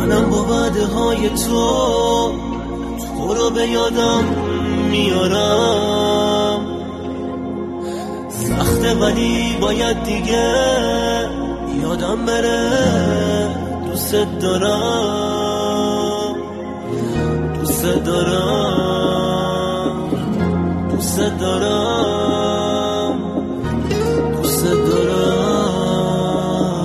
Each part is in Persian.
منم با وعده های تو رو به یادم میارم. سخته ولی باید دیگه یادم بره دوست دارم، دوست دارم، دوست دارم، دوست دارم.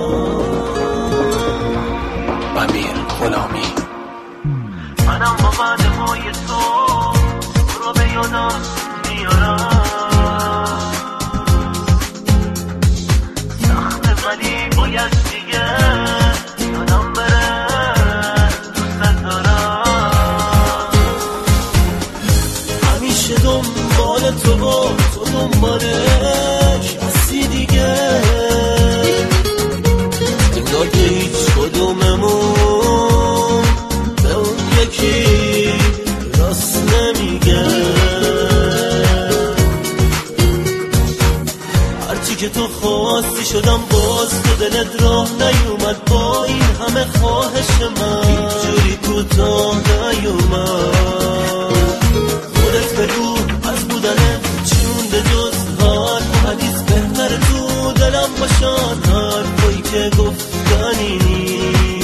امیر غلامی. منم با وعده های تو رو به یادم میارم. سخته ولی باید دیگه یادم بره دوست دارم. همیشه دنبال تو و تو دنبالش کسی دیگه، انگار که هیچ کدوممون به اون یکی راست نمیگه. هرچی که تو خواستی شدم، باز تو دلت راه نیومد. با این همه خواهش من هیچ جوری کوتاه نیومد. خودت بگو از بودنه چی مونده جز حرف و حدیث؟ بهتر تو دلم باشن حرفایی که گفتنی نیست.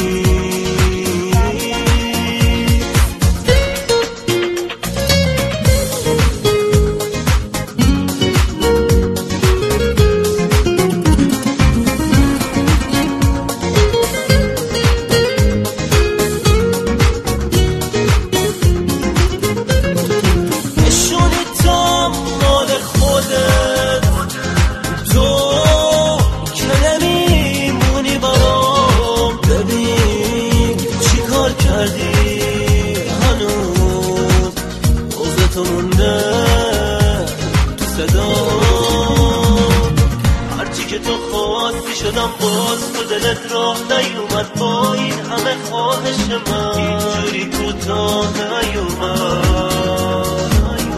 هرچی که تو خواستی شدم، باز تو دلت راه نیومد. با این همه خواهش من هیچ جوری کوتاه نیومد.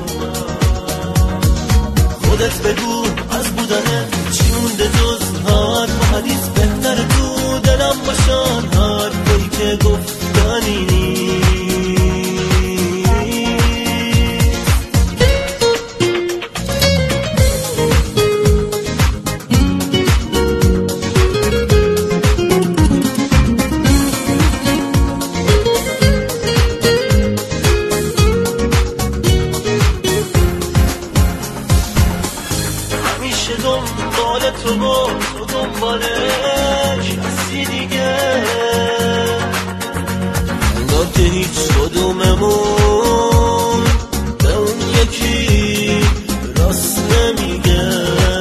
خودت بگو از بودنه چی مونده جز حرف و حدیث؟ بهتر تو دلم باشن حرفایی که گفتنی نیست. همیشه دنبال تو و تو دنبالش کسی دیگه، انگار که هیچ کدوممون به اون یکی راست نمیگه.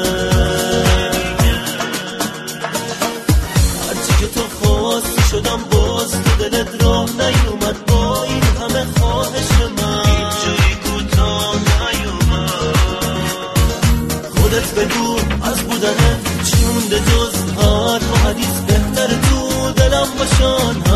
هرچی که تو خواستی شدم، باز تو دلت راه نیومد. با این همه خواهش من هیچ جوری کوتاه نیومد. خودت بگو از بودنه چی مونده جز حرف و حدیث؟ بهتر تو دلم باشن